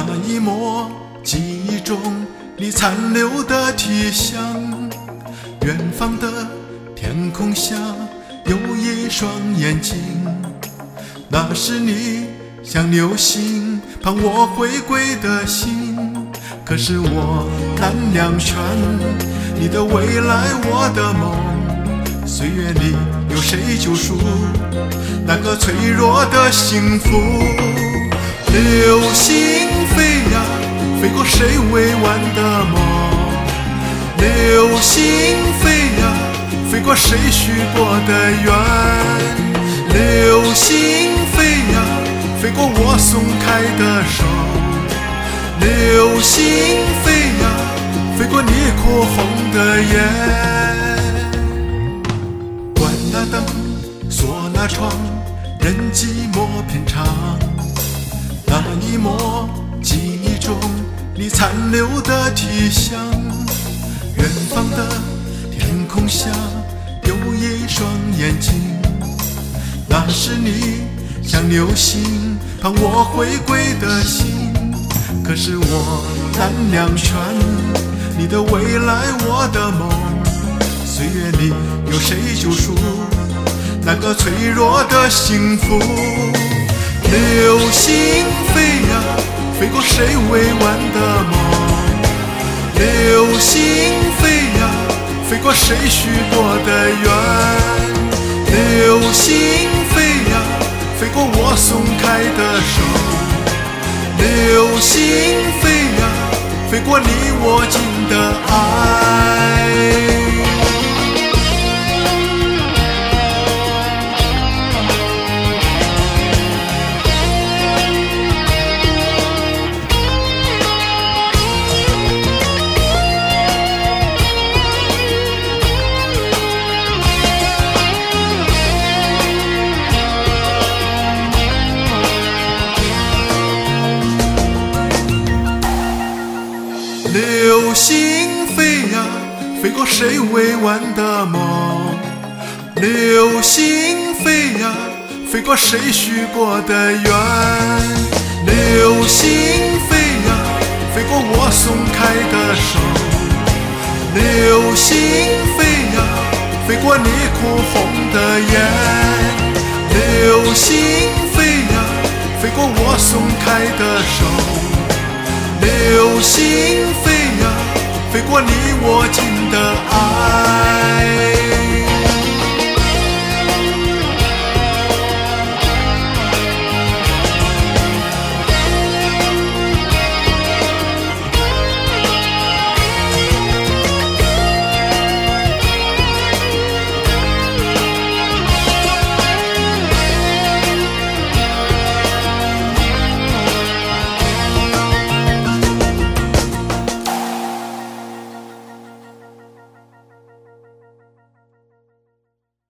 那一抹记忆中你残留的体香，远方的天空下有一双眼睛，那是你像流星盼我回归的心。可是我难两全，你的未来我的梦，岁月里有谁救赎那个脆弱的幸福？流星飞呀，飞过谁未完的梦？流星飞呀，飞过谁许过的愿？流星飞呀，飞过我松开的手。流星飞呀，飞过你哭红的眼。关了灯，锁了窗，任寂寞品尝。那一抹记忆中你残留的体香，远方的天空下有一双眼睛，那是你像流星盼我回归的心。可是我难两全，你的未来我的梦，岁月里有谁救赎那个脆弱的幸福？流星飞呀，飞过谁未完的梦？流星飞呀，飞过谁许过的愿？流星飞呀，飞过我松开的手。流星飞呀，飞过你我尽的爱。流星飞呀，飞过谁未完的梦？流星飞呀，飞过谁许过的愿？流星飞呀，飞过我松开的手。流星飞呀，飞过你哭红的眼。流星飞呀，飞过我松开的手。流星飞呀，飞过你我尽的爱。